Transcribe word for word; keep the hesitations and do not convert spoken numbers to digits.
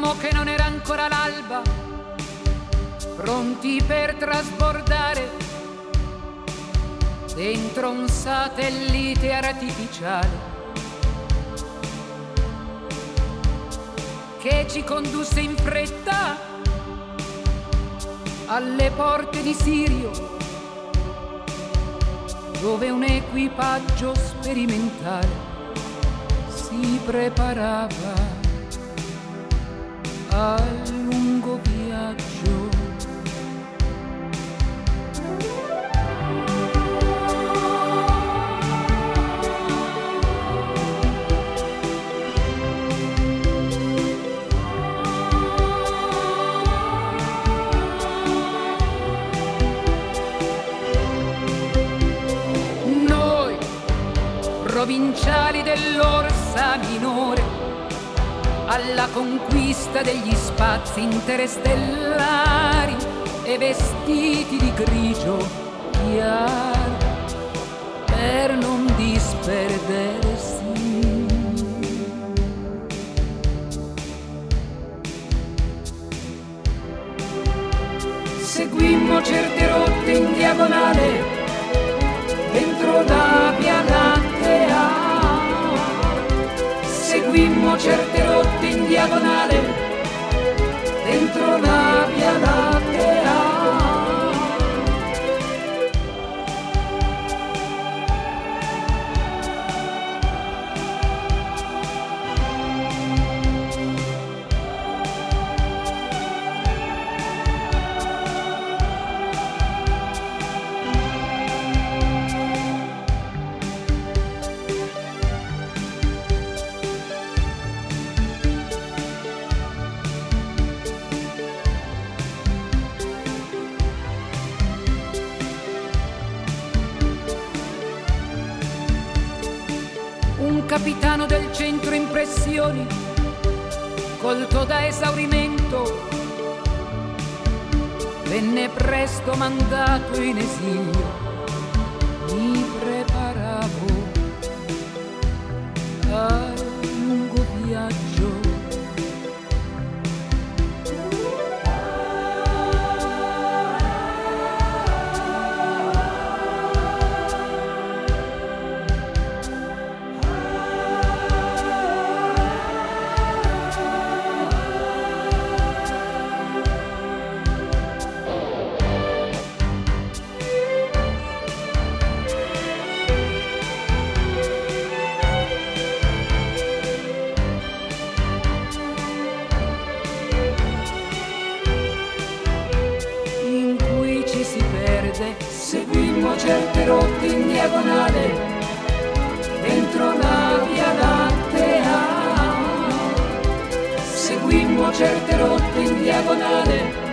Seguimmo che non era ancora l'alba, pronti per trasbordare dentro un satellite artificiale che ci condusse in fretta alle porte di Sirio, dove un equipaggio sperimentale si preparava al lungo viaggio. Provinciali dell'Orsa Minore, alla conquista degli spazi interstellari e vestiti di grigio chiaro per non disperdersi. Seguimmo certe rotte in diagonale dentro la Via Lattea, seguimmo certe rotte in diagonale dentro la Via Lattea. Un capitano del centro impressioni, colto da esaurimento, venne presto mandato in esilio. Mi preparavo al lungo viaggio. Seguimmo certe rotte in diagonale dentro la Via Lattea, seguimmo certe rotte in diagonale